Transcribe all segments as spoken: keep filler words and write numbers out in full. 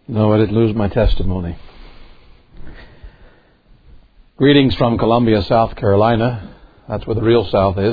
No, I didn't lose my testimony. Greetings from Columbia, South Carolina. That's where the real South is.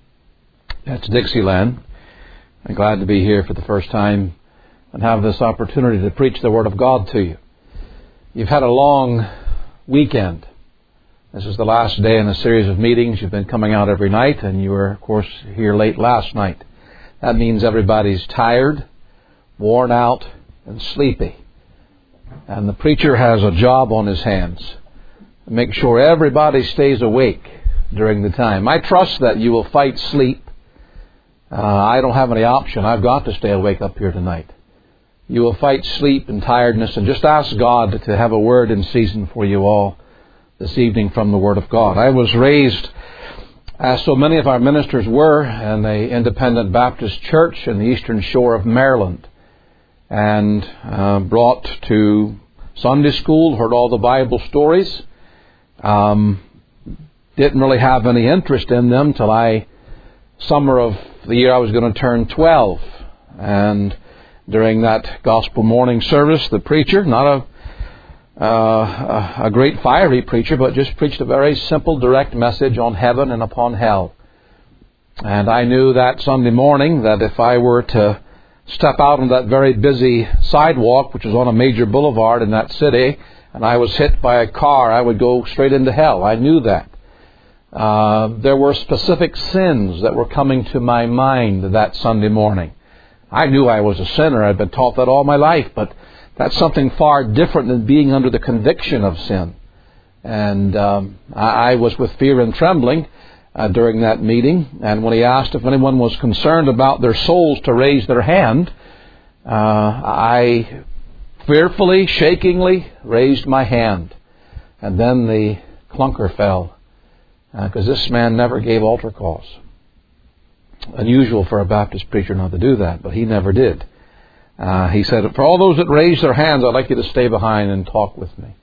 That's Dixieland. I'm glad to be here for the first time and have this opportunity to preach the Word of God to you. You've had a long weekend. This is the last day in a series of meetings. You've been coming out every night, and you were, of course, here late last night. That means everybody's tired, worn out, and sleepy. And the preacher has a job on his hands. Make sure everybody stays awake during the time. I trust that you will fight sleep. Uh, I don't have any option. I've got to stay awake up here tonight. You will fight sleep and tiredness, and just ask God to have a word in season for you all this evening from the Word of God. I was raised, as so many of our ministers were, in an independent Baptist church in the eastern shore of Maryland, and uh, brought to Sunday school, heard all the Bible stories. Um, didn't really have any interest in them till I, summer of the year I was going to turn twelve. And during that gospel morning service, the preacher, not a, uh, a great fiery preacher, but just preached a very simple, direct message on heaven and upon hell. And I knew that Sunday morning that if I were to step out on that very busy sidewalk, which was on a major boulevard in that city, and I was hit by a car, I would go straight into hell. I knew that. Uh, there were specific sins that were coming to my mind that Sunday morning. I knew I was a sinner. I'd been taught that all my life, but that's something far different than being under the conviction of sin. And um, I, I was with fear and trembling Uh, during that meeting, and when he asked if anyone was concerned about their souls to raise their hand, uh, I fearfully, shakingly raised my hand, and then the clunker fell, because uh, this man never gave altar calls. Unusual for a Baptist preacher not to do that, but he never did. Uh, he said, "For all those that raised their hands, I'd like you to stay behind and talk with me."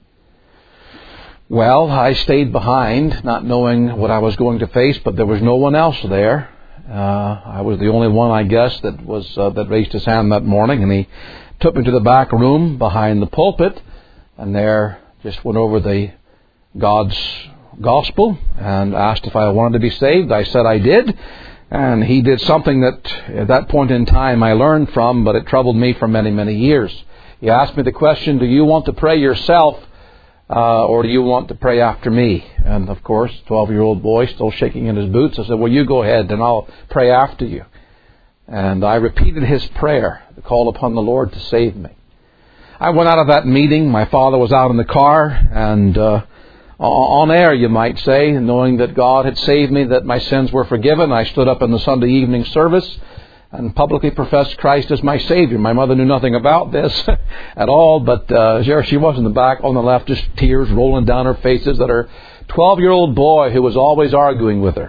Well, I stayed behind, not knowing what I was going to face, but there was no one else there. Uh, I was the only one, I guess, that was uh, that raised his hand that morning, and he took me to the back room behind the pulpit, and there just went over the God's gospel and asked if I wanted to be saved. I said I did, and he did something that at that point in time I learned from, but it troubled me for many, many years. He asked me the question, "Do you want to pray yourself, Uh, or do you want to pray after me?" And of course, twelve-year-old boy still shaking in his boots. I said, "Well, you go ahead and I'll pray after you." And I repeated his prayer to call upon the Lord to save me. I went out of that meeting. My father was out in the car, and uh, on air, you might say, knowing that God had saved me, that my sins were forgiven. I stood up in the Sunday evening service and publicly professed Christ as my Savior. My mother knew nothing about this at all, but uh, there she was in the back on the left, just tears rolling down her faces at her twelve-year-old boy who was always arguing with her.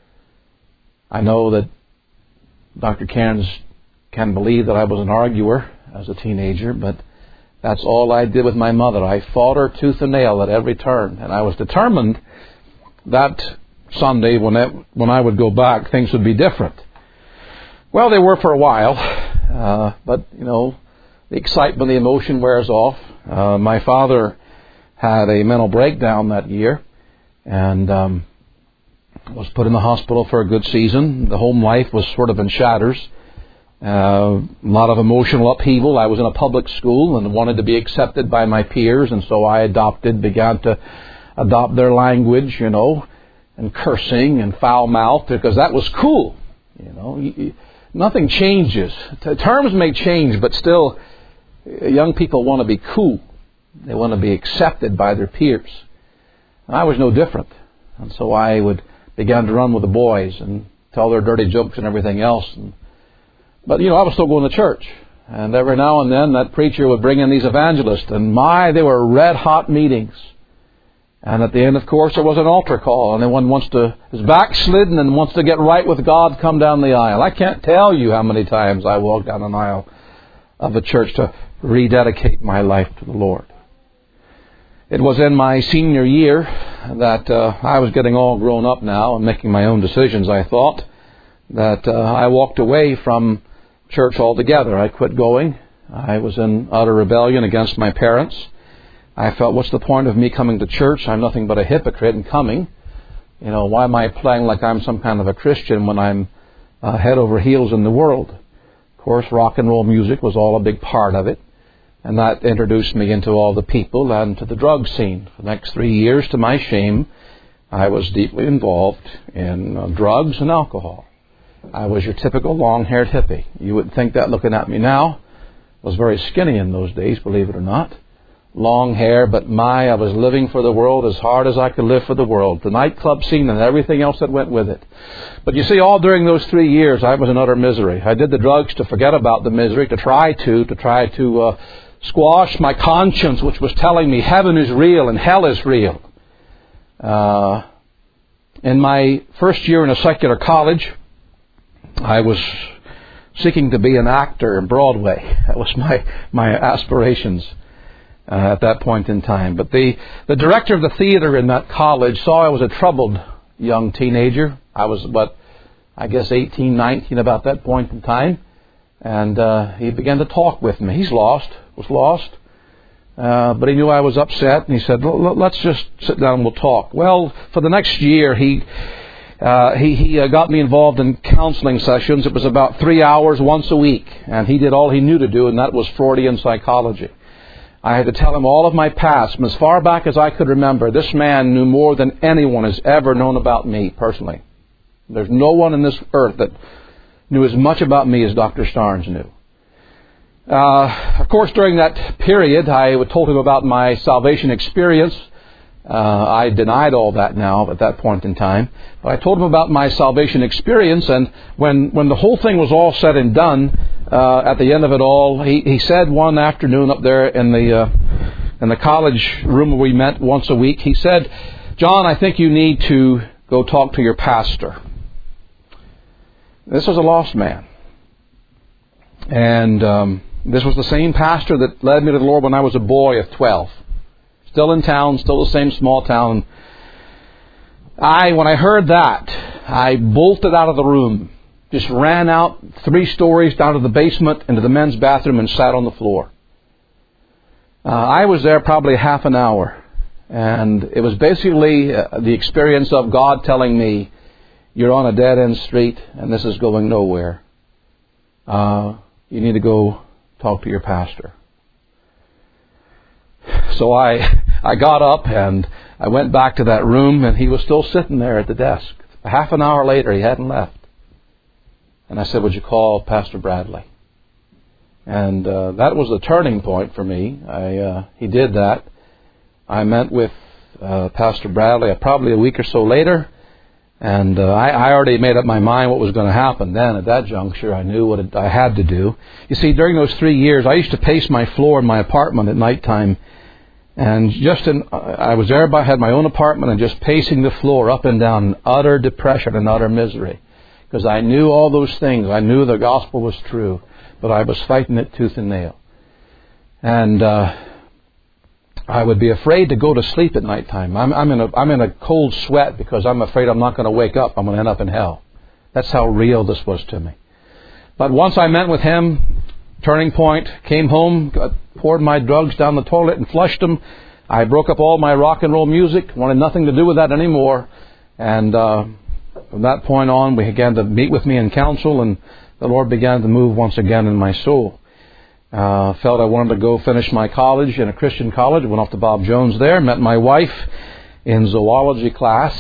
I know that Doctor Cairns can believe that I was an arguer as a teenager, but that's all I did with my mother. I fought her tooth and nail at every turn, and I was determined that Sunday when, it, when I would go back, things would be different. Well, they were for a while, uh, but, you know, the excitement, the emotion wears off. Uh, my father had a mental breakdown that year and um, was put in the hospital for a good season. The home life was sort of in shatters. Uh, a lot of emotional upheaval. I was in a public school and wanted to be accepted by my peers, and so I adopted, began to adopt their language, you know, and cursing and foul mouth, because that was cool, you know. You, Nothing changes. Terms may change, but still, young people want to be cool. They want to be accepted by their peers. And I was no different. And so I would begin to run with the boys and tell their dirty jokes and everything else. And, but, you know, I was still going to church. And every now and then that preacher would bring in these evangelists. And my, they were red-hot meetings. And at the end, of course, there was an altar call. And anyone wants to, is backslidden and wants to get right with God, come down the aisle. I can't tell you how many times I walked down an aisle of a church to rededicate my life to the Lord. It was in my senior year that uh, I was getting all grown up now and making my own decisions, I thought, that uh, I walked away from church altogether. I quit going I was in utter rebellion against my parents. I felt, what's the point of me coming to church? I'm nothing but a hypocrite in coming. You know, why am I playing like I'm some kind of a Christian when I'm uh, head over heels in the world? Of course, rock and roll music was all a big part of it. And that introduced me into all the people and to the drug scene. For the next three years, to my shame, I was deeply involved in uh, drugs and alcohol. I was your typical long-haired hippie. You would think that looking at me now. I was very skinny in those days, believe it or not. Long hair, but my, I was living for the world as hard as I could live for the world. The nightclub scene and everything else that went with it. But you see, all during those three years, I was in utter misery. I did the drugs to forget about the misery, to try to, to try to uh, squash my conscience, which was telling me heaven is real and hell is real. Uh, in my first year in a secular college, I was seeking to be an actor in Broadway. That was my, my aspirations uh, at that point in time. But the, the director of the theater in that college saw I was a troubled young teenager. I was, what, I guess eighteen, nineteen about that point in time. And uh, he began to talk with me. He's lost, was lost. Uh, but he knew I was upset. And he said, let's just sit down and we'll talk. Well, for the next year, he... Uh, he he uh, got me involved in counseling sessions. It was about three hours once a week. And he did all he knew to do, and that was Freudian psychology. I had to tell him all of my past. From as far back as I could remember, this man knew more than anyone has ever known about me personally. There's no one in this earth that knew as much about me as Doctor Starnes knew. Uh, of course, during that period, I told him about my salvation experience. Uh, I denied all that now at that point in time. But I told him about my salvation experience, and when, when the whole thing was all said and done, uh, at the end of it all, he, he said one afternoon up there in the uh, in the college room where we met once a week, he said, John, I think you need to go talk to your pastor. This was a lost man. And um, this was the same pastor that led me to the Lord when I was a boy of twelve. Still in town, still the same small town. I, when I heard that, I bolted out of the room. Just ran out three stories down to the basement into the men's bathroom and sat on the floor. Uh, I was there probably half an hour. And it was basically uh, the experience of God telling me, you're on a dead-end street and this is going nowhere. Uh, you need to go talk to your pastor. So I I got up and I went back to that room, and he was still sitting there at the desk. A half an hour later, he hadn't left. And I said, would you call Pastor Bradley? And uh, that was the turning point for me. I uh, he did that. I met with uh, Pastor Bradley uh, probably a week or so later, and uh, I, I already made up my mind what was going to happen then. At that juncture, I knew what it, I had to do. You see, during those three years, I used to pace my floor in my apartment at nighttime. And just in, I was there, I had my own apartment, and just pacing the floor up and down in utter depression and utter misery. Because I knew all those things. I knew the gospel was true. But I was fighting it tooth and nail. And uh, I would be afraid to go to sleep at nighttime. I'm, I'm, in a, I'm in a cold sweat because I'm afraid I'm not going to wake up. I'm going to end up in hell. That's how real this was to me. But once I met with him, turning point, came home, got, poured my drugs down the toilet and flushed them. I broke up all my rock and roll music, wanted nothing to do with that anymore. And uh, from that point on, we began to meet with me in counsel, and the Lord began to move once again in my soul. Uh, felt I wanted to go finish my college in a Christian college. Went off to Bob Jones there, met my wife in zoology class,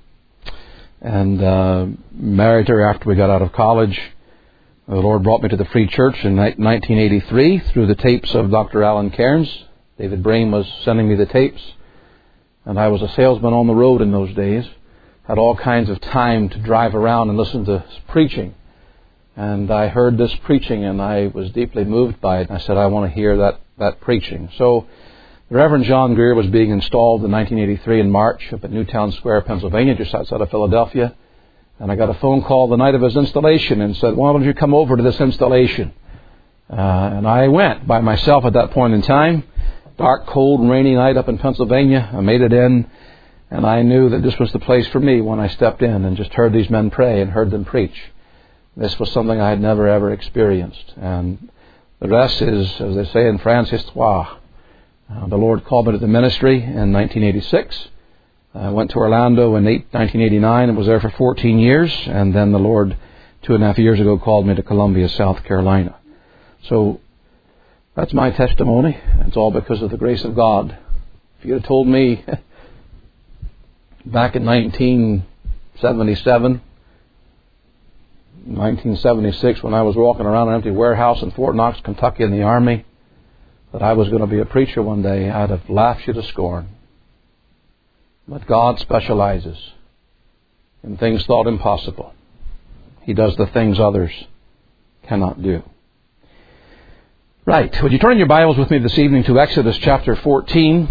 and uh, married her after we got out of college. The Lord brought me to the Free Church in nineteen eighty-three through the tapes of Doctor Alan Cairns. David Brame was sending me the tapes. And I was a salesman on the road in those days. Had all kinds of time to drive around and listen to preaching. And I heard this preaching and I was deeply moved by it. I said, I want to hear that, that preaching. So the Reverend John Greer was being installed in nineteen eighty-three in March up at Newtown Square, Pennsylvania, just outside of Philadelphia. And I got a phone call the night of his installation and said, why don't you come over to this installation? Uh, and I went by myself at that point in time. Dark, cold, rainy night up in Pennsylvania. I made it in, and I knew that this was the place for me when I stepped in and just heard these men pray and heard them preach. This was something I had never, ever experienced. And The rest is, as they say in France, histoire. Uh, the Lord called me to the ministry in nineteen eighty-six. I went to Orlando in nineteen eighty-nine and was there for fourteen years. And then the Lord, two and a half years ago, called me to Columbia, South Carolina. So that's my testimony. It's all because of the grace of God. If you had told me back in nineteen seventy-seven, nineteen seventy-six, when I was walking around an empty warehouse in Fort Knox, Kentucky in the Army, that I was going to be a preacher one day, I'd have laughed you to scorn. But God specializes in things thought impossible. He does the things others cannot do. Right. Would you turn your Bibles with me this evening to Exodus chapter fourteen?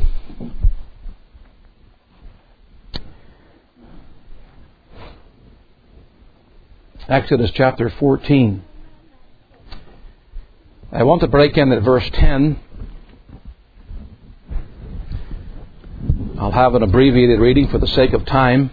Exodus chapter fourteen. I want to break in at verse ten. I'll have an abbreviated reading for the sake of time.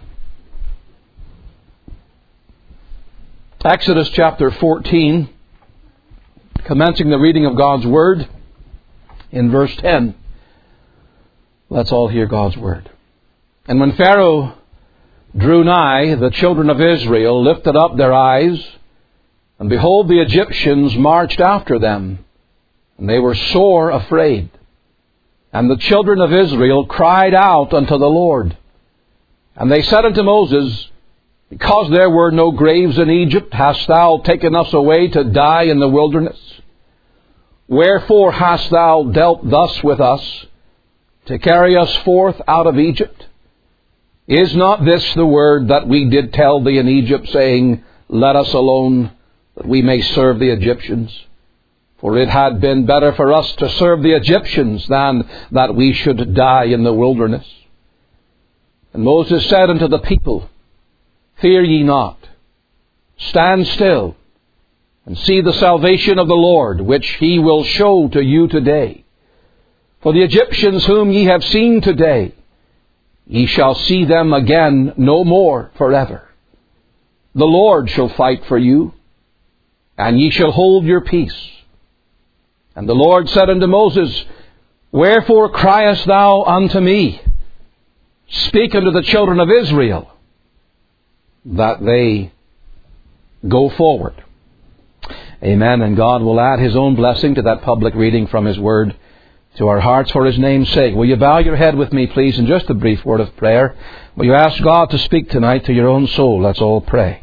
Exodus chapter fourteen, commencing the reading of God's Word in verse ten. Let's all hear God's Word. And when Pharaoh drew nigh, the children of Israel lifted up their eyes, and behold, the Egyptians marched after them, and they were sore afraid. And the children of Israel cried out unto the Lord. And they said unto Moses, Because there were no graves in Egypt, hast thou taken us away to die in the wilderness? Wherefore hast thou dealt thus with us, to carry us forth out of Egypt? Is not this the word that we did tell thee in Egypt, saying, Let us alone, that we may serve the Egyptians? For it had been better for us to serve the Egyptians than that we should die in the wilderness. And Moses said unto the people, Fear ye not, stand still, and see the salvation of the Lord, which he will show to you today. For the Egyptians whom ye have seen today, ye shall see them again no more forever. The Lord shall fight for you, and ye shall hold your peace. And the Lord said unto Moses, Wherefore criest thou unto me? Speak unto the children of Israel, that they go forward. Amen. And God will add His own blessing to that public reading from His Word to our hearts for His name's sake. Will you bow your head with me, please, in just a brief word of prayer? Will you ask God to speak tonight to your own soul? Let's all pray.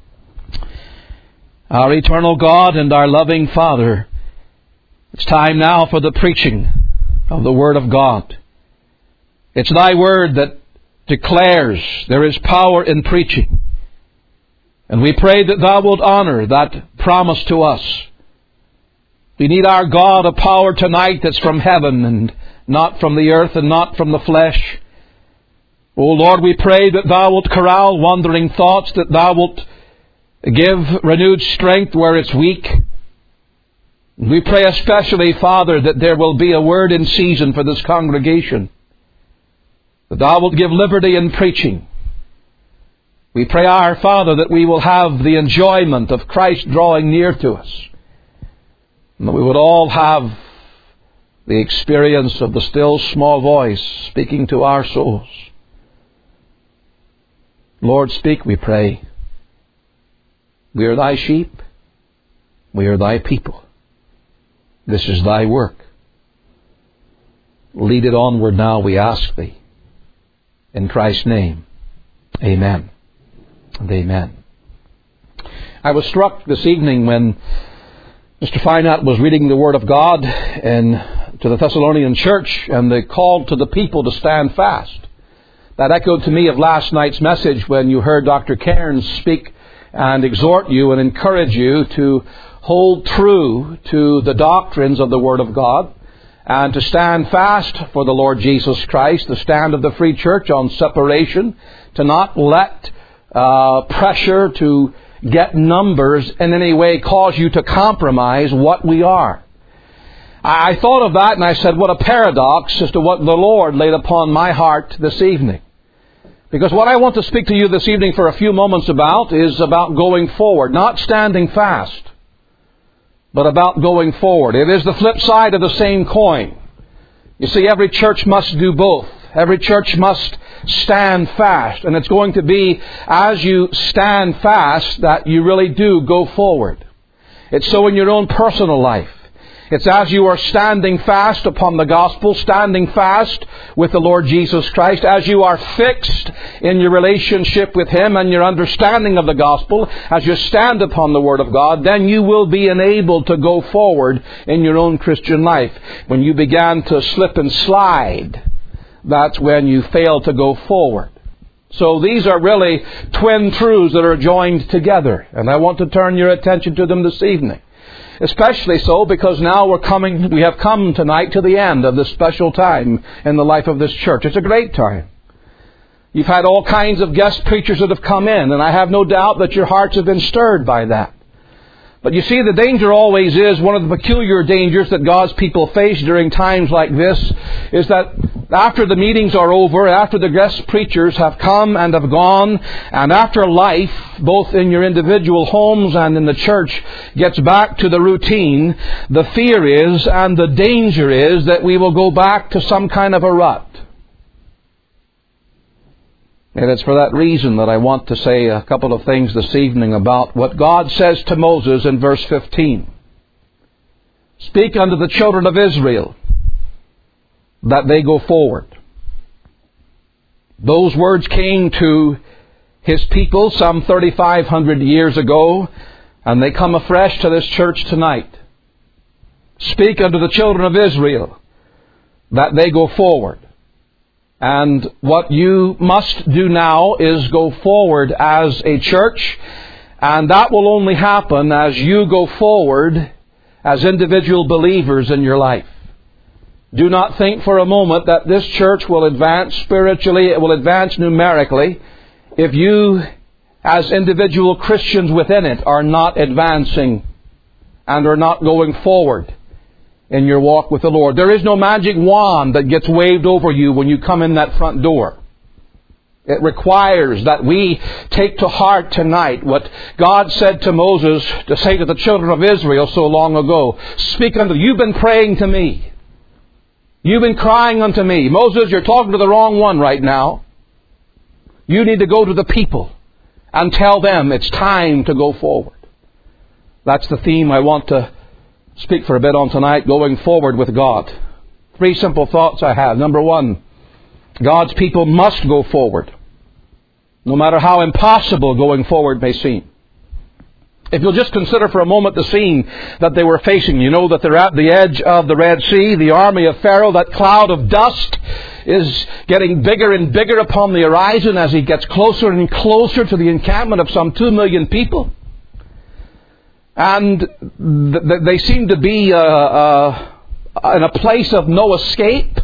Our eternal God and our loving Father, it's time now for the preaching of the Word of God. It's Thy Word that declares there is power in preaching. And we pray that Thou wilt honor that promise to us. We need our God, a power tonight that's from heaven and not from the earth and not from the flesh. O Lord, we pray that Thou wilt corral wandering thoughts, that Thou wilt give renewed strength where it's weak. We pray especially, Father, that there will be a word in season for this congregation, that Thou wilt give liberty in preaching. We pray, our Father, that we will have the enjoyment of Christ drawing near to us, and that we would all have the experience of the still small voice speaking to our souls. Lord, speak, we pray. We are Thy sheep. We are Thy people. This is Thy work. Lead it onward now, we ask Thee. In Christ's name, amen and amen. I was struck this evening when Mister Feinat was reading the Word of God in, to the Thessalonian church, and they called to the people to stand fast. That echoed to me of last night's message when you heard Doctor Cairns speak and exhort you and encourage you to hold true to the doctrines of the Word of God and to stand fast for the Lord Jesus Christ, the stand of the Free Church on separation, to not let uh, pressure to get numbers in any way cause you to compromise what we are. I, I thought of that and I said, what a paradox as to what the Lord laid upon my heart this evening. Because what I want to speak to you this evening for a few moments about is about going forward, not standing fast, but about going forward. It is the flip side of the same coin. You see, every church must do both. Every church must stand fast. And it's going to be as you stand fast that you really do go forward. It's so in your own personal life. It's as you are standing fast upon the gospel, standing fast with the Lord Jesus Christ, as you are fixed in your relationship with Him and your understanding of the gospel, as you stand upon the Word of God, then you will be enabled to go forward in your own Christian life. When you began to slip and slide, that's when you fail to go forward. So these are really twin truths that are joined together, and I want to turn your attention to them this evening. Especially so because now we're coming, we have come tonight to the end of this special time in the life of this church. It's a great time. You've had all kinds of guest preachers that have come in, and I have no doubt that your hearts have been stirred by that. But you see, the danger always is, one of the peculiar dangers that God's people face during times like this, is that after the meetings are over, after the guest preachers have come and have gone, and after life, both in your individual homes and in the church, gets back to the routine, the fear is, and the danger is, that we will go back to some kind of a rut. And it's for that reason that I want to say a couple of things this evening about what God says to Moses in verse fifteen. Speak unto the children of Israel that they go forward. Those words came to His people some thirty-five hundred years ago, and they come afresh to this church tonight. Speak unto the children of Israel that they go forward. And what you must do now is go forward as a church, and that will only happen as you go forward as individual believers in your life. Do not think for a moment that this church will advance spiritually, it will advance numerically, if you as individual Christians within it are not advancing and are not going forward in your walk with the Lord. There is no magic wand that gets waved over you when you come in that front door. It requires that we take to heart tonight what God said to Moses to say to the children of Israel so long ago. Speak unto, you've been praying to me. You've been crying unto me. Moses, you're talking to the wrong one right now. You need to go to the people and tell them it's time to go forward. That's the theme I want to speak for a bit on tonight, going forward with God. Three simple thoughts I have. Number one, God's people must go forward, no matter how impossible going forward may seem. If you'll just consider for a moment the scene that they were facing. You know that they're at the edge of the Red Sea, the army of Pharaoh, that cloud of dust is getting bigger and bigger upon the horizon as he gets closer and closer to the encampment of some two million people. And th- they seem to be uh, uh, in a place of no escape.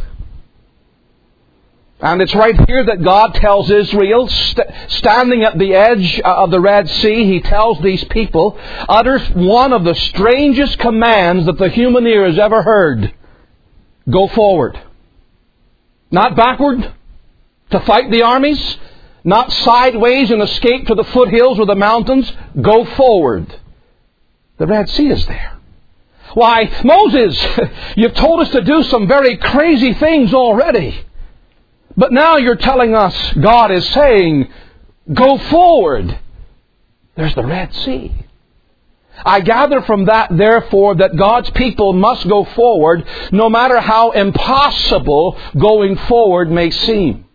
And it's right here that God tells Israel, st- standing at the edge of the Red Sea, He tells these people, utters one of the strangest commands that the human ear has ever heard. Go forward. Not backward to fight the armies. Not sideways and escape to the foothills or the mountains. Go forward. The Red Sea is there. Why, Moses, you've told us to do some very crazy things already. But now you're telling us, God is saying, go forward. There's the Red Sea. I gather from that, therefore, that God's people must go forward, no matter how impossible going forward may seem.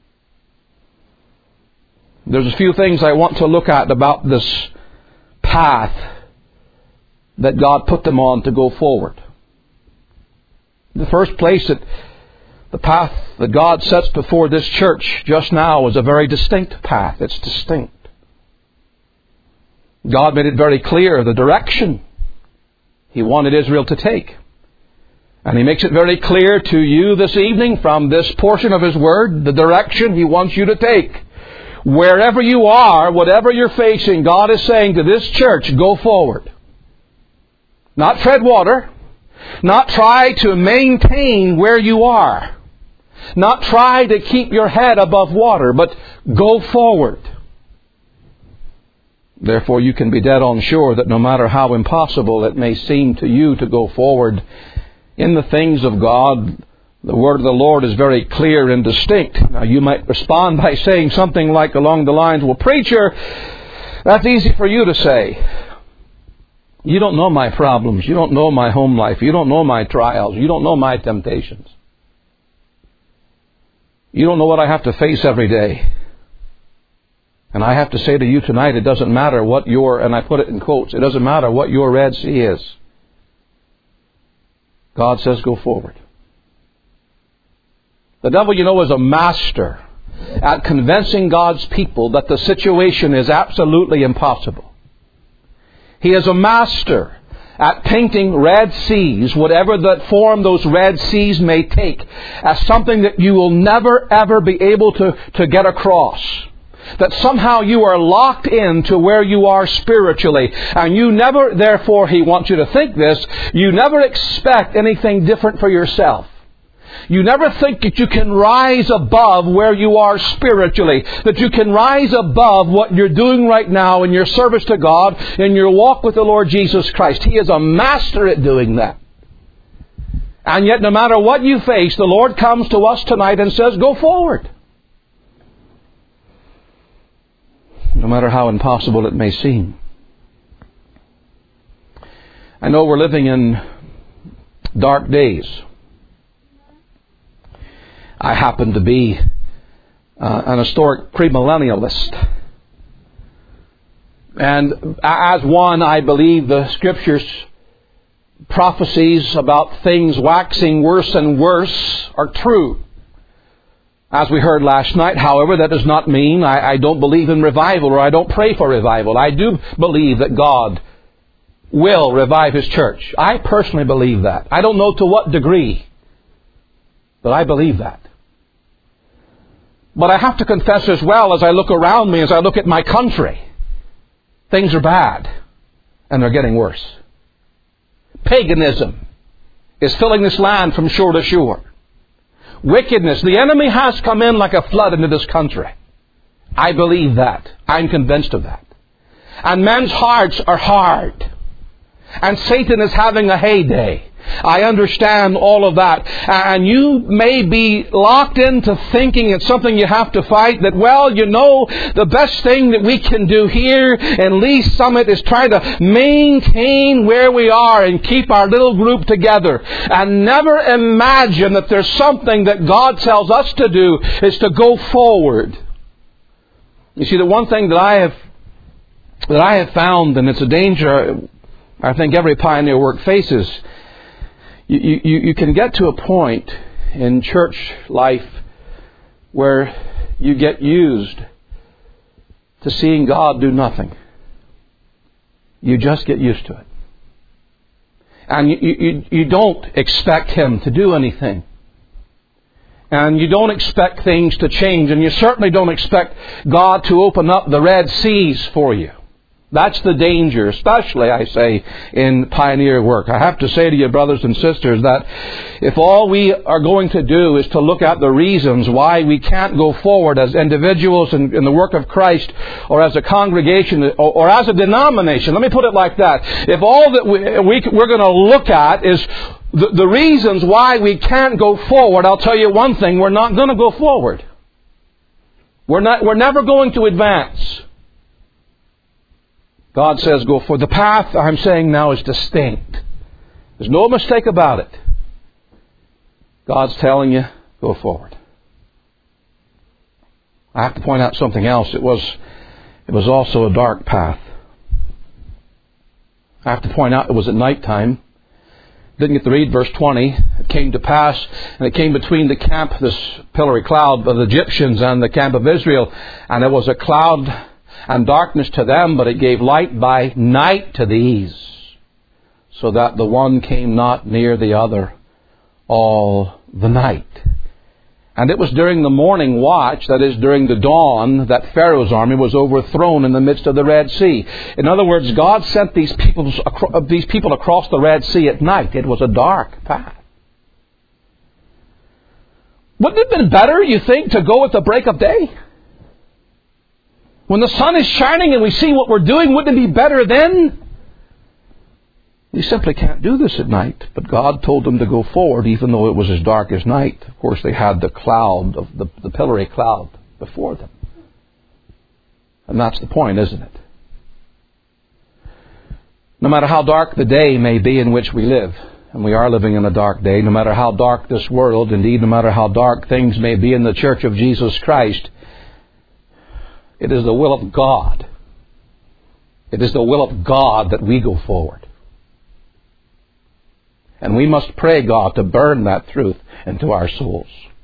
There's a few things I want to look at about this path that God put them on to go forward. In the first place, that the path that God sets before this church just now is a very distinct path. It's distinct. God made it very clear the direction He wanted Israel to take. And He makes it very clear to you this evening from this portion of His Word, the direction He wants you to take. Wherever you are, whatever you're facing, God is saying to this church, go forward. Not tread water. Not try to maintain where you are. Not try to keep your head above water, but go forward. Therefore, you can be dead on sure that no matter how impossible it may seem to you to go forward in the things of God, the word of the Lord is very clear and distinct. Now, you might respond by saying something like along the lines, well, preacher, that's easy for you to say. You don't know my problems. You don't know my home life. You don't know my trials. You don't know my temptations. You don't know what I have to face every day. And I have to say to you tonight, it doesn't matter what your, and I put it in quotes, it doesn't matter what your Red Sea is. God says go forward. The devil, you know, is a master at convincing God's people that the situation is absolutely impossible. He is a master at painting Red Seas, whatever that form those Red Seas may take, as something that you will never ever be able to, to get across. That somehow you are locked into where you are spiritually. And you never, therefore, he wants you to think this, you never expect anything different for yourself. You never think that you can rise above where you are spiritually. That you can rise above what you're doing right now in your service to God, in your walk with the Lord Jesus Christ. He is a master at doing that. And yet, no matter what you face, the Lord comes to us tonight and says, go forward. No matter how impossible it may seem. I know we're living in dark days. I happen to be uh, an historic premillennialist. And as one, I believe the Scriptures' prophecies about things waxing worse and worse are true. As we heard last night, however, that does not mean I, I don't believe in revival or I don't pray for revival. I do believe that God will revive His church. I personally believe that. I don't know to what degree, but I believe that. But I have to confess as well, as I look around me, as I look at my country, things are bad and they're getting worse. Paganism is filling this land from shore to shore. Wickedness. The enemy has come in like a flood into this country. I believe that. I'm convinced of that. And men's hearts are hard. And Satan is having a heyday. I understand all of that. And you may be locked into thinking it's something you have to fight. That, well, you know, the best thing that we can do here in Lee Summit is try to maintain where we are and keep our little group together. And never imagine that there's something that God tells us to do is to go forward. You see, the one thing that I have that I have found, and it's a danger I think every pioneer work faces, You, you, you can get to a point in church life where you get used to seeing God do nothing. You just get used to it. And you, you, you don't expect Him to do anything. And you don't expect things to change. And you certainly don't expect God to open up the Red Seas for you. That's the danger, especially, I say, in pioneer work. I have to say to you, brothers and sisters, that if all we are going to do is to look at the reasons why we can't go forward as individuals in, in the work of Christ, or as a congregation, or, or as a denomination, let me put it like that. If all that we, we, we're going to look at is the, the reasons why we can't go forward, I'll tell you one thing, we're not going to go forward. We're not, we're never going to advance. God says go for the path I'm saying now is distinct. There's no mistake about it. God's telling you, go forward. I have to point out something else. It was, it was also a dark path. I have to point out it was at nighttime. Didn't get to read verse twenty. It came to pass, and it came between the camp, this pillory cloud of the Egyptians, and the camp of Israel. And there was a cloud and darkness to them, but it gave light by night to these, so that the one came not near the other all the night. And it was during the morning watch, that is, during the dawn, that Pharaoh's army was overthrown in the midst of the Red Sea. In other words, God sent these people, these people across the Red Sea at night. It was a dark path. Wouldn't it have been better, you think, to go at the break of day? When the sun is shining and we see what we're doing, wouldn't it be better then? We simply can't do this at night. But God told them to go forward even though it was as dark as night. Of course, they had the cloud, of the, the pillory cloud before them. And that's the point, isn't it? No matter how dark the day may be in which we live, and we are living in a dark day, no matter how dark this world, indeed no matter how dark things may be in the Church of Jesus Christ, it is the will of God. It is the will of God that we go forward. And we must pray God to burn that truth into our souls.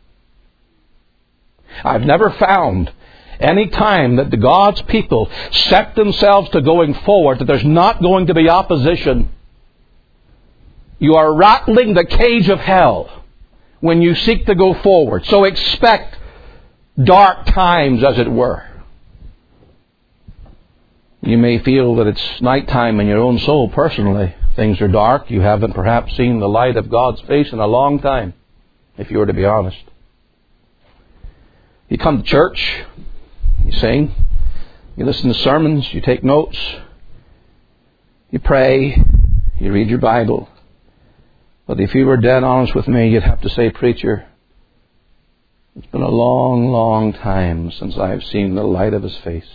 I've never found any time that the God's people set themselves to going forward that there's not going to be opposition. You are rattling the cage of hell when you seek to go forward. So expect dark times, as it were. You may feel that it's nighttime in your own soul personally. Things are dark. You haven't perhaps seen the light of God's face in a long time, if you were to be honest. You come to church, you sing, you listen to sermons, you take notes, you pray, you read your Bible. But if you were dead honest with me, you'd have to say, preacher, it's been a long, long time since I've seen the light of His face.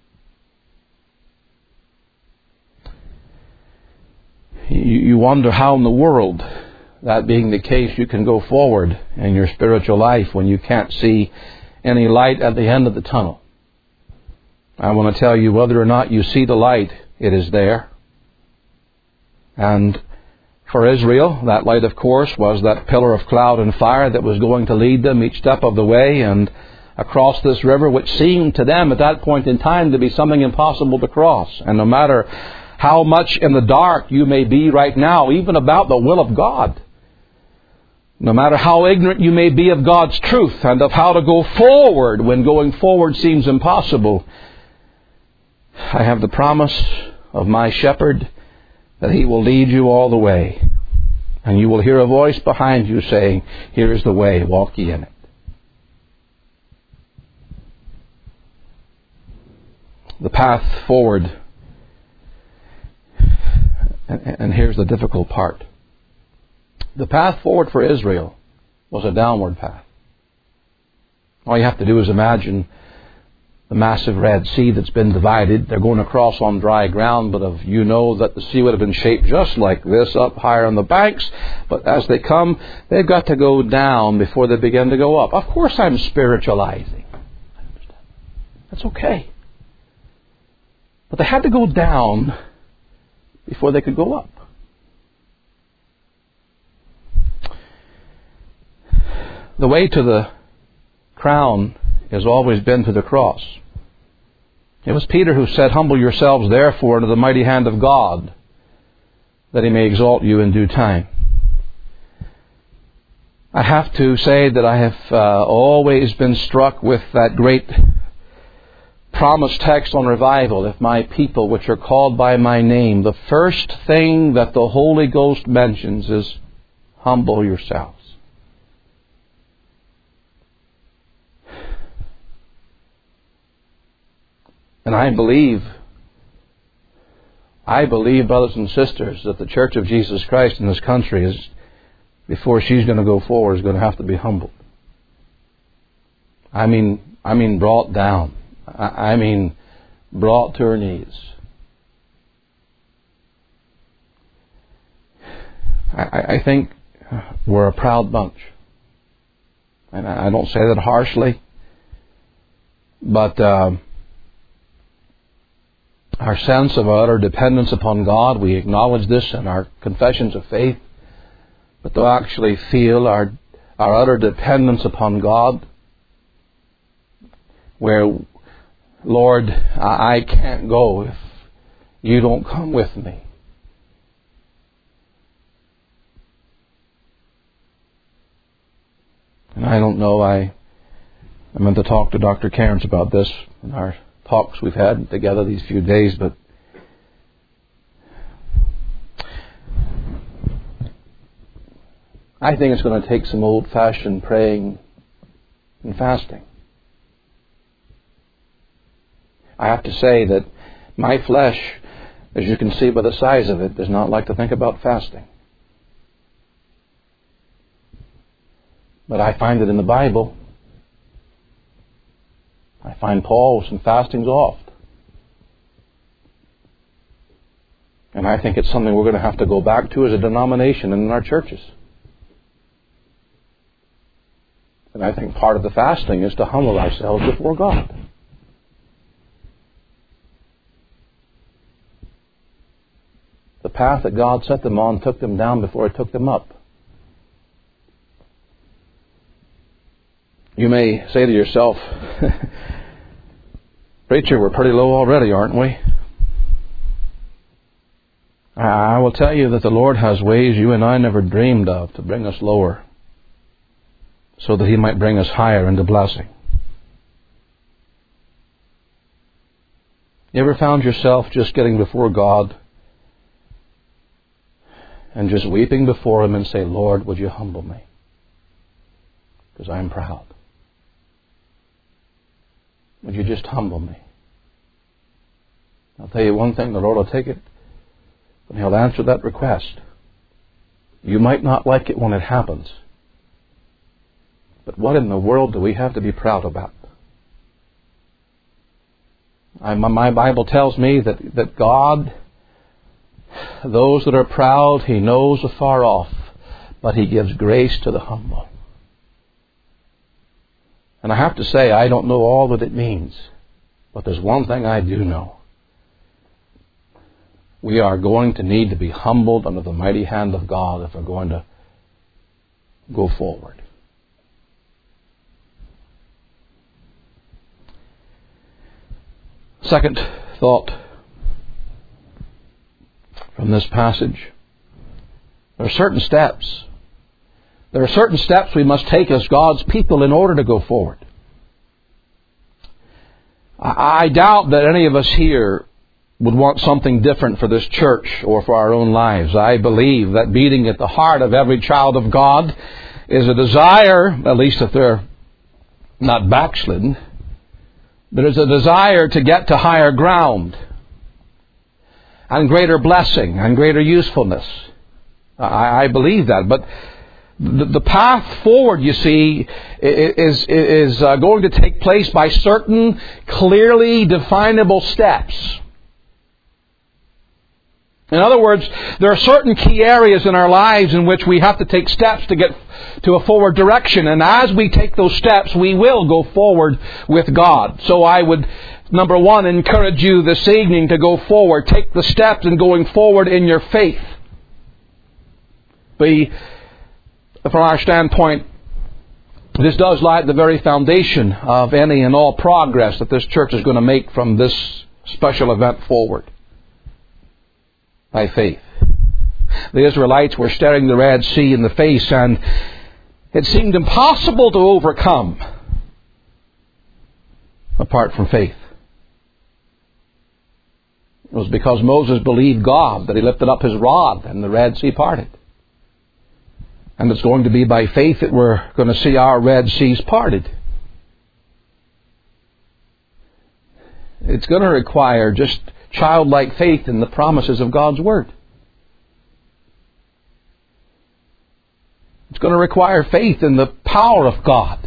You wonder how in the world, that being the case, you can go forward in your spiritual life when you can't see any light at the end of the tunnel. I want to tell you, whether or not you see the light, it is there. And for Israel, that light, of course, was that pillar of cloud and fire that was going to lead them each step of the way and across this river, which seemed to them at that point in time to be something impossible to cross. And no matter how much in the dark you may be right now, even about the will of God, no matter how ignorant you may be of God's truth and of how to go forward when going forward seems impossible, I have the promise of my shepherd that He will lead you all the way. And you will hear a voice behind you saying, here is the way, walk ye in it. The path forward. And here's the difficult part. The path forward for Israel was a downward path. All you have to do is imagine the massive Red Sea that's been divided. They're going across on dry ground, but if you know that the sea would have been shaped just like this, up higher on the banks. But as they come, they've got to go down before they begin to go up. Of course I'm spiritualizing. I understand. That's okay. But they had to go down before they could go up. The way to the crown has always been to the cross. It was Peter who said, humble yourselves therefore under the mighty hand of God, that He may exalt you in due time. I have to say that I have uh, always been struck with that great promise text on revival. If my people, which are called by my name, the first thing that the Holy Ghost mentions is humble yourselves. And I believe, I believe, brothers and sisters, that the Church of Jesus Christ in this country is, before she's going to go forward, is going to have to be humbled. I mean, I mean brought down. I mean, brought to her knees. I, I think we're a proud bunch. And I don't say that harshly, but uh, our sense of utter dependence upon God, we acknowledge this in our confessions of faith, but to actually feel our, our utter dependence upon God, where, Lord, I can't go if you don't come with me. And I don't know, I, I meant to talk to Doctor Cairns about this in our talks we've had together these few days, but I think it's going to take some old-fashioned praying and fasting. I have to say that my flesh, as you can see by the size of it, does not like to think about fasting. But I find it in the Bible. I find Paul with some fastings oft. And I think it's something we're going to have to go back to as a denomination and in our churches. And I think part of the fasting is to humble ourselves before God. The path that God set them on took them down before it took them up. You may say to yourself, Preacher, we're pretty low already, aren't we? I will tell you that the Lord has ways you and I never dreamed of to bring us lower, so that He might bring us higher into blessing. You ever found yourself just getting before God and just weeping before Him and say, Lord, would you humble me? Because I am proud. Would you just humble me? I'll tell you one thing, the Lord will take it and He'll answer that request. You might not like it when it happens, but what in the world do we have to be proud about? I, my Bible tells me that, that God, those that are proud, He knows afar off, but He gives grace to the humble. And I have to say, I don't know all that it means, but there's one thing I do know. We are going to need to be humbled under the mighty hand of God if we're going to go forward. Second thought from this passage. There are certain steps. There are certain steps we must take as God's people in order to go forward. I doubt that any of us here would want something different for this church or for our own lives. I believe that beating at the heart of every child of God is a desire, at least if they're not backslidden, there is a desire to get to higher ground and greater blessing and greater usefulness. I, I believe that. But the, the path forward, you see, is, is uh, going to take place by certain clearly definable steps. In other words, there are certain key areas in our lives in which we have to take steps to get to a forward direction. And as we take those steps, we will go forward with God. So I would, number one, encourage you this evening to go forward. Take the steps in going forward in your faith. Be, from our standpoint, this does lie at the very foundation of any and all progress that this church is going to make from this special event forward. By faith. The Israelites were staring the Red Sea in the face, and it seemed impossible to overcome apart from faith. It was because Moses believed God that he lifted up his rod and the Red Sea parted. And it's going to be by faith that we're going to see our Red Seas parted. It's going to require just childlike faith in the promises of God's Word. It's going to require faith in the power of God.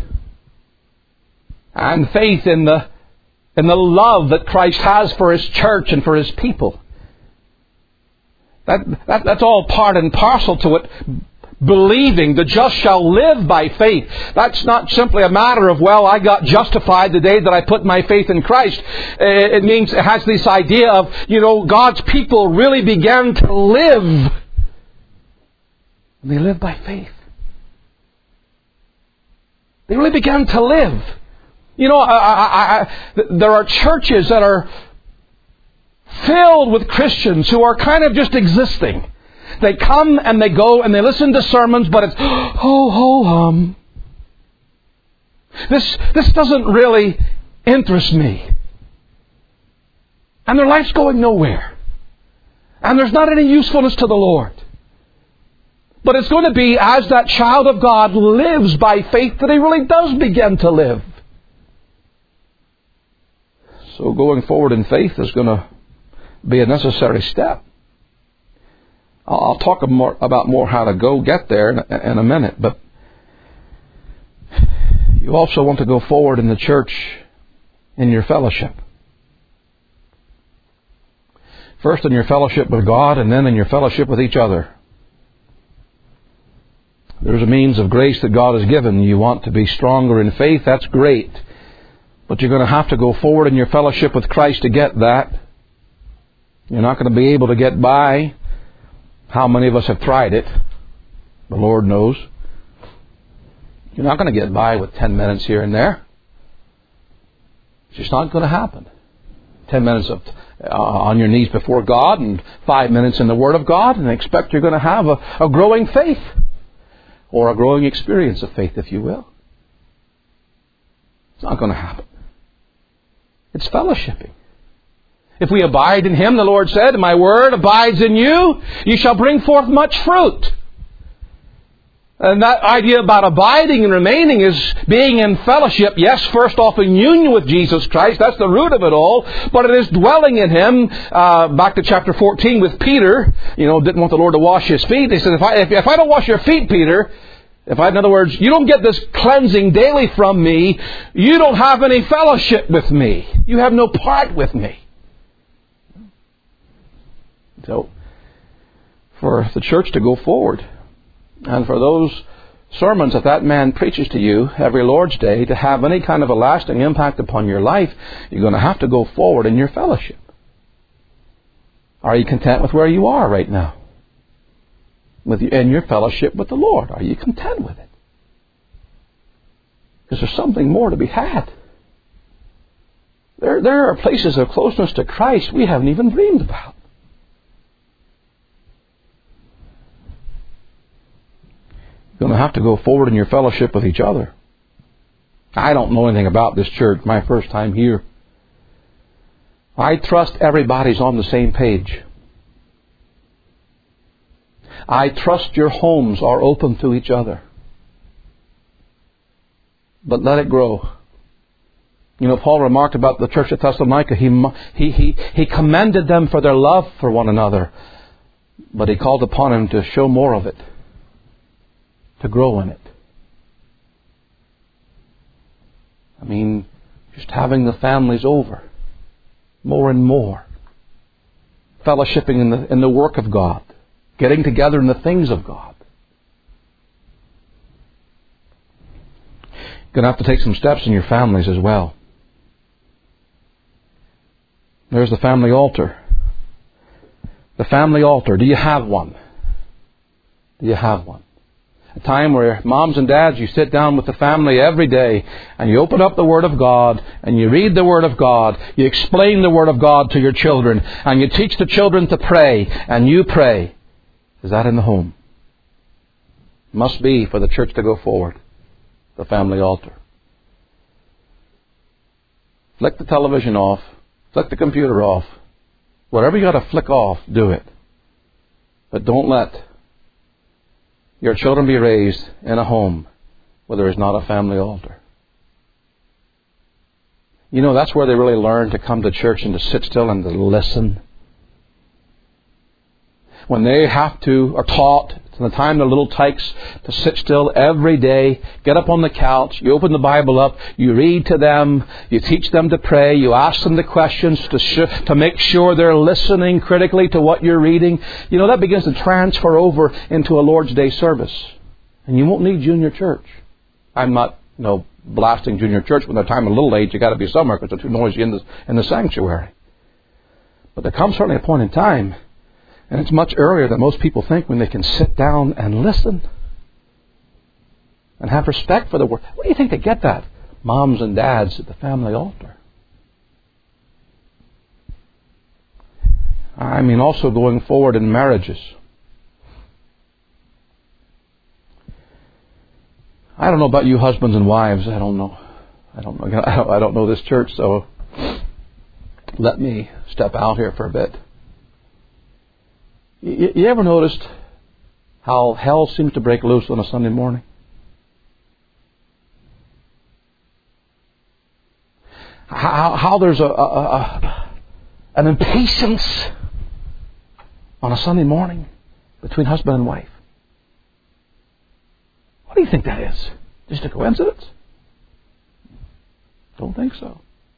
And faith in the, in the love that Christ has for His church and for His people. That, that, that's all part and parcel to it. Believing the just shall live by faith. That's not simply a matter of, well, I got justified the day that I put my faith in Christ. It means it has this idea of, you know, God's people really began to live. And they live by faith. They really began to live. You know, I, I, I, there are churches that are filled with Christians who are kind of just existing. They come and they go and they listen to sermons, but it's ho ho hum. This this doesn't really interest me. And their life's going nowhere. And there's not any usefulness to the Lord. But it's going to be as that child of God lives by faith that he really does begin to live. So going forward in faith is going to be a necessary step. I'll talk more about more how to go get there in a, in a minute, but you also want to go forward in the church in your fellowship. First in your fellowship with God, and then in your fellowship with each other. There's a means of grace that God has given. You want to be stronger in faith, that's great. But you're going to have to go forward in your fellowship with Christ to get that. You're not going to be able to get by. How many of us have tried it? The Lord knows. You're not going to get by with ten minutes here and there. It's just not going to happen. Ten minutes of, uh, on your knees before God and five minutes in the Word of God, and expect you're going to have a, a growing faith. Or a growing experience of faith, if you will. It's not going to happen. It's fellowshipping. If we abide in Him, the Lord said, my word abides in you, you shall bring forth much fruit. And that idea about abiding and remaining is being in fellowship. Yes, first off in union with Jesus Christ. That's the root of it all. But it is dwelling in Him. Uh, back to chapter fourteen with Peter. You know, didn't want the Lord to wash his feet. He said, if I, if, if I don't wash your feet, Peter, if I, in other words, you don't get this cleansing daily from me, you don't have any fellowship with me. You have no part with me. So, for the church to go forward, and for those sermons that that man preaches to you every Lord's Day to have any kind of a lasting impact upon your life, you're going to have to go forward in your fellowship. Are you content with where you are right now? With you, in your fellowship with the Lord, are you content with it? Because there's something more to be had. There, there are places of closeness to Christ we haven't even dreamed about. You're going to have to go forward in your fellowship with each other. I don't know anything about this church. My first time here. I trust everybody's on the same page. I trust your homes are open to each other. But let it grow. You know, Paul remarked about the church at Thessalonica. He, he, he, he commended them for their love for one another. But he called upon them to show more of it. To grow in it. I mean, just having the families over. More and more. Fellowshipping in the, in the work of God. Getting together in the things of God. You're going to have to take some steps in your families as well. There's the family altar. The family altar. Do you have one? Do you have one? A time where moms and dads, you sit down with the family every day and you open up the Word of God and you read the Word of God. You explain the Word of God to your children and you teach the children to pray and you pray. Is that in the home? Must be for the church to go forward. The family altar. Flick the television off. Flick the computer off. Whatever you got to flick off, do it. But don't let your children be raised in a home where there is not a family altar. You know, that's where they really learn to come to church and to sit still and to listen. When they have to, are taught, from the time they're little tykes, to sit still every day, get up on the couch, you open the Bible up, you read to them, you teach them to pray, you ask them the questions to sh- to make sure they're listening critically to what you're reading. You know, that begins to transfer over into a Lord's Day service. And you won't need junior church. I'm not, you know, blasting junior church when they're time of little age. You got to be somewhere because they're too noisy in the, in the sanctuary. But there comes certainly a point in time, and it's much earlier than most people think, when they can sit down and listen and have respect for the Word. Where do you think they get that? Moms and dads at the family altar. I mean, also going forward in marriages. I don't know about you husbands and wives. I don't know. I don't know. I don't know this church, so let me step out here for a bit. You, you ever noticed how hell seems to break loose on a Sunday morning? how, how there's a, a, a an impatience on a Sunday morning between husband and wife. What do you think that is? Just a coincidence? Don't think so.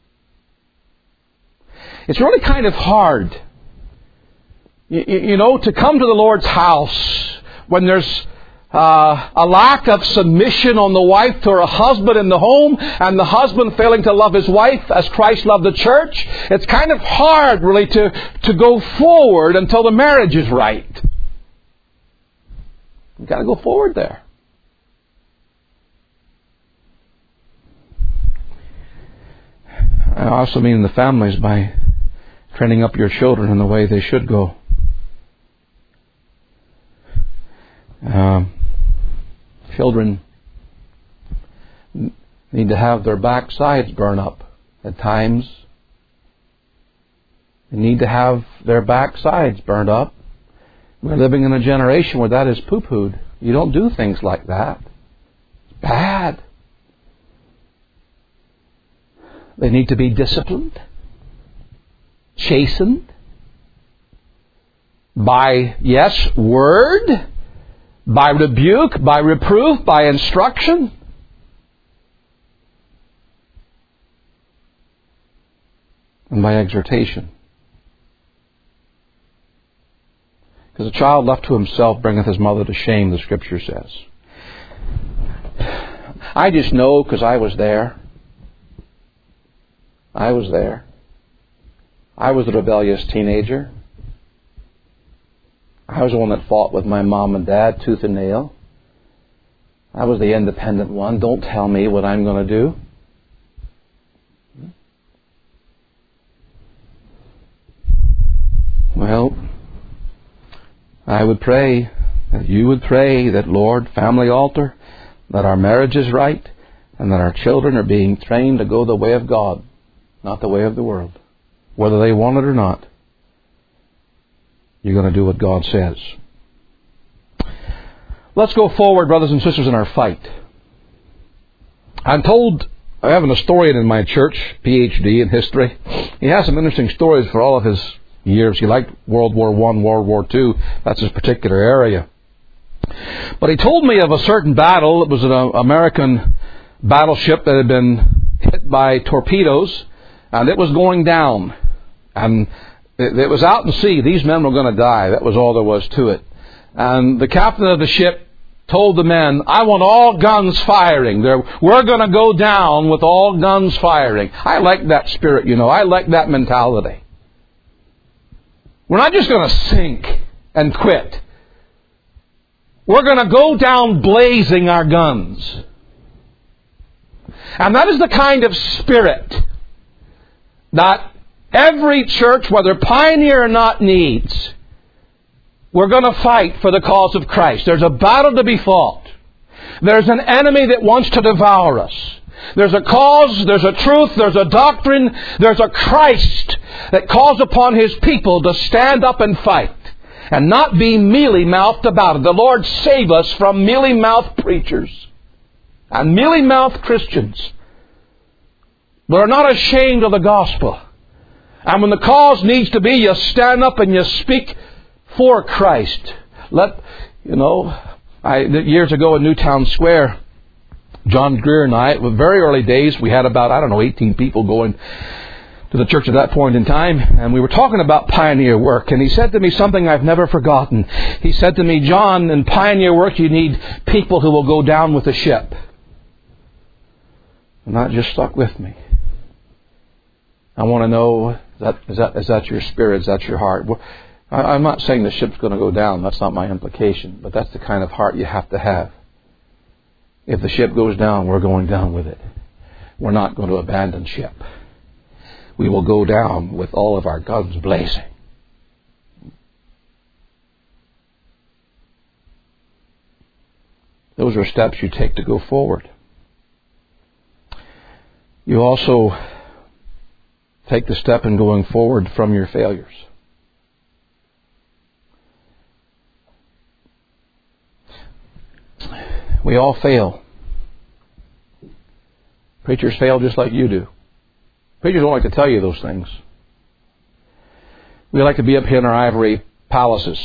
It's really kind of hard, you, you know, to come to the Lord's house when there's uh, a lack of submission on the wife to her husband in the home, and the husband failing to love his wife as Christ loved the church. It's kind of hard, really, to, to go forward until the marriage is right. You've got to go forward there. I also mean the families by training up your children in the way they should go. Um, children need to have their backsides burn up at times. They need to have their backsides burned up. We're living in a generation where that is poo-pooed. You don't do things like that. It's bad. They need to be disciplined, chastened by, yes, word, by rebuke, by reproof, by instruction. And by exhortation. Because a child left to himself bringeth his mother to shame, the Scripture says. I just know because I was there. I was there. I was a rebellious teenager. I was the one that fought with my mom and dad tooth and nail. I was the independent one. Don't tell me what I'm going to do. Well, I would pray that you would pray that, Lord, family altar, that our marriage is right and that our children are being trained to go the way of God, not the way of the world. Whether they want it or not, you're going to do what God says. Let's go forward, brothers and sisters, in our fight. I'm told, I have an historian in my church, P H D in history. He has some interesting stories for all of his years. He liked World War One, World War Two. That's his particular area. But he told me of a certain battle. It was an American battleship that had been hit by torpedoes, and it was going down. And it, it was out in sea. These men were going to die. That was all there was to it. And the captain of the ship told the men, I want all guns firing. They're, we're going to go down with all guns firing. I like that spirit, you know. I like that mentality. We're not just going to sink and quit. We're going to go down blazing our guns. And that is the kind of spirit that every church, whether pioneer or not, needs. We're going to fight for the cause of Christ. There's a battle to be fought. There's an enemy that wants to devour us. There's a cause, there's a truth, there's a doctrine, there's a Christ that calls upon His people to stand up and fight and not be mealy-mouthed about it. The Lord save us from mealy-mouthed preachers and mealy-mouthed Christians. But are not ashamed of the gospel. And when the cause needs to be, you stand up and you speak for Christ. Let, you know, I, years ago in Newtown Square, John Greer and I, with very early days, we had about, I don't know, eighteen people going to the church at that point in time. And we were talking about pioneer work. And he said to me something I've never forgotten. He said to me, John, in pioneer work you need people who will go down with the ship. And that just stuck with me. I want to know, is that, is that, is that your spirit? Is that your heart? I'm not saying the ship's going to go down. That's not my implication. But that's the kind of heart you have to have. If the ship goes down, we're going down with it. We're not going to abandon ship. We will go down with all of our guns blazing. Those are steps you take to go forward. You also take the step in going forward from your failures. We all fail. Preachers fail just like you do. Preachers don't like to tell you those things. We like to be up here in our ivory palaces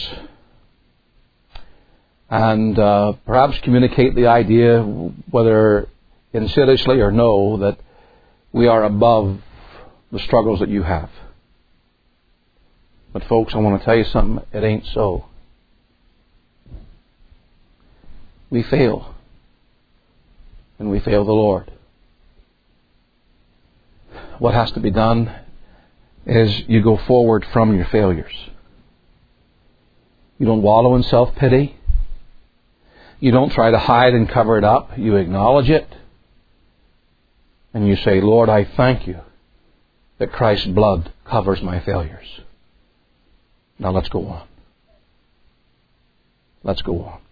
and uh, perhaps communicate the idea, whether insidiously or no, that we are above the struggles that you have. But folks, I want to tell you something. It ain't so. We fail. And we fail the Lord. What has to be done is you go forward from your failures. You don't wallow in self-pity. You don't try to hide and cover it up. You acknowledge it. And you say, Lord, I thank you that Christ's blood covers my failures. Now let's go on. Let's go on.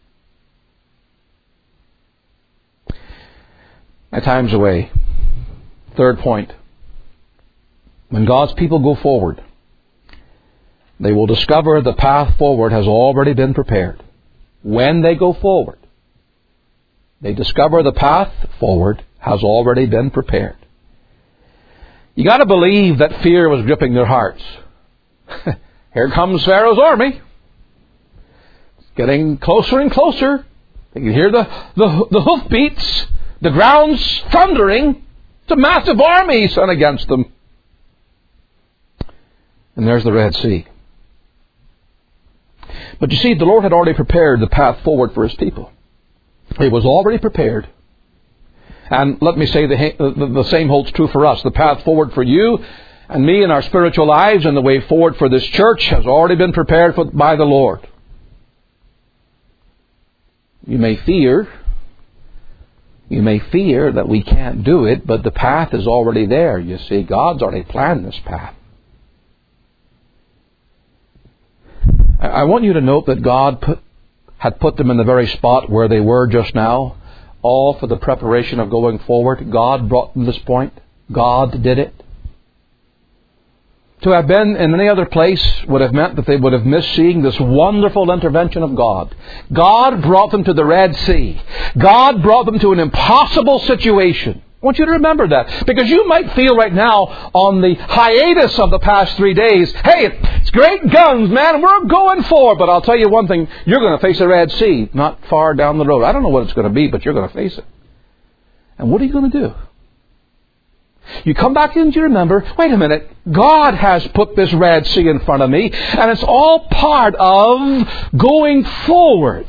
My time's away. Third point. When God's people go forward, they will discover the path forward has already been prepared. When they go forward, they discover the path forward has already been prepared. You got to believe that fear was gripping their hearts. Here comes Pharaoh's army. It's getting closer and closer. They can hear the, the, the hoof beats. The ground's thundering. It's a massive army sent against them. And there's the Red Sea. But you see, the Lord had already prepared the path forward for His people. It was already prepared. And let me say the, the, the same holds true for us. The path forward for you and me in our spiritual lives and the way forward for this church has already been prepared for, by the Lord. You may fear, you may fear that we can't do it, but the path is already there. You see, God's already planned this path. I want you to note that God put, had put them in the very spot where they were just now, all for the preparation of going forward. God brought them to this point. God did it. To have been in any other place would have meant that they would have missed seeing this wonderful intervention of God. God brought them to the Red Sea. God brought them to an impossible situation. I want you to remember that. Because you might feel right now on the hiatus of the past three days, hey, it's great guns, man, we're going forward. But I'll tell you one thing, you're going to face a Red Sea not far down the road. I don't know what it's going to be, but you're going to face it. And what are you going to do? You come back in to remember, wait a minute, God has put this Red Sea in front of me, and it's all part of going forward.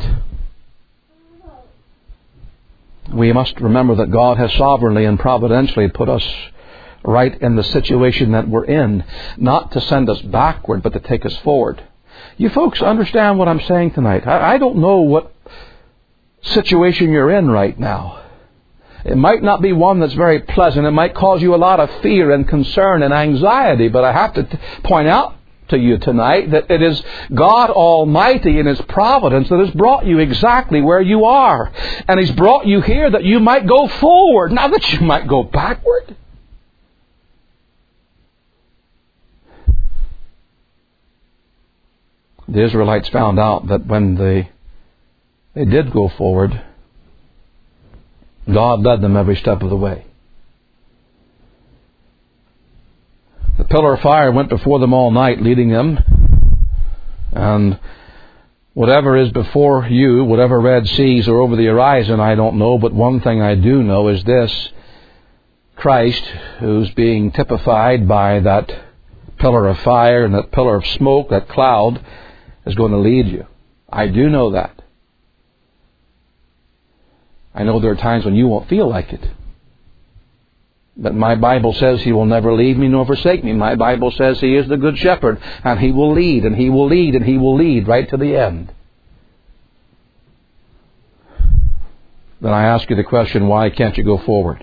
We must remember that God has sovereignly and providentially put us right in the situation that we're in, not to send us backward, but to take us forward. You folks understand what I'm saying tonight. I, I don't know what situation you're in right now. It might not be one that's very pleasant. It might cause you a lot of fear and concern and anxiety, but I have to t- point out to you tonight that it is God Almighty in His providence that has brought you exactly where you are. And He's brought you here that you might go forward, not that you might go backward. The Israelites found out that when they, they did go forward, God led them every step of the way. The pillar of fire went before them all night, leading them. And whatever is before you, whatever Red Seas are over the horizon, I don't know. But one thing I do know is this. Christ, who's being typified by that pillar of fire and that pillar of smoke, that cloud, is going to lead you. I do know that. I know there are times when you won't feel like it. But my Bible says He will never leave me nor forsake me. My Bible says He is the Good Shepherd, and He will lead, and He will lead, and He will lead right to the end. Then I ask you the question, why can't you go forward?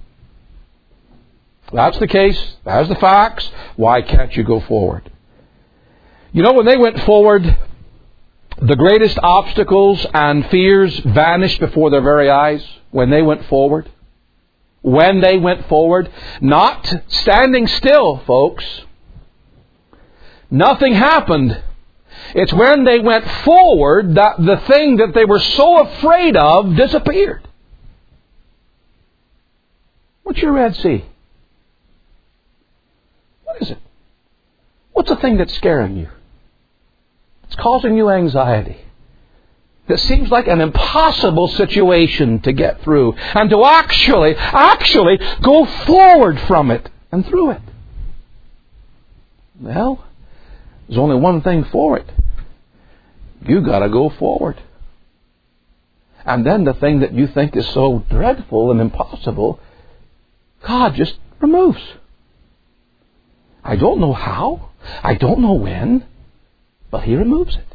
That's the case. That's the facts. Why can't you go forward? You know, when they went forward, the greatest obstacles and fears vanished before their very eyes when they went forward. When they went forward, not standing still, folks. Nothing happened. It's when they went forward that the thing that they were so afraid of disappeared. What's your Red Sea? What's the thing that's scaring you? It's causing you anxiety. It seems like an impossible situation to get through and to actually, actually go forward from it and through it. Well, there's only one thing for it. You got to go forward. And then the thing that you think is so dreadful and impossible, God just removes. I don't know how. I don't know when. But He removes it.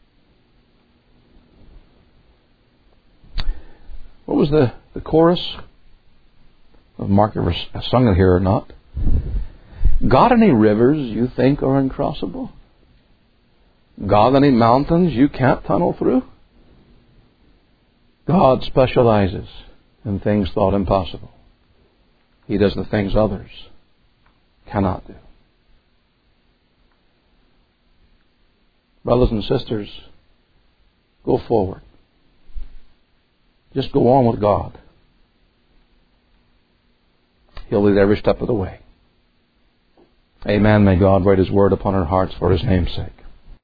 What was the, the chorus? I don't know if Mark ever sung it here or not. Got any rivers you think are uncrossable? Got any mountains you can't tunnel through? God specializes in things thought impossible. He does the things others cannot do. Brothers and sisters, go forward. Just go on with God. He'll lead every step of the way. Amen. May God write His word upon our hearts for His name's sake.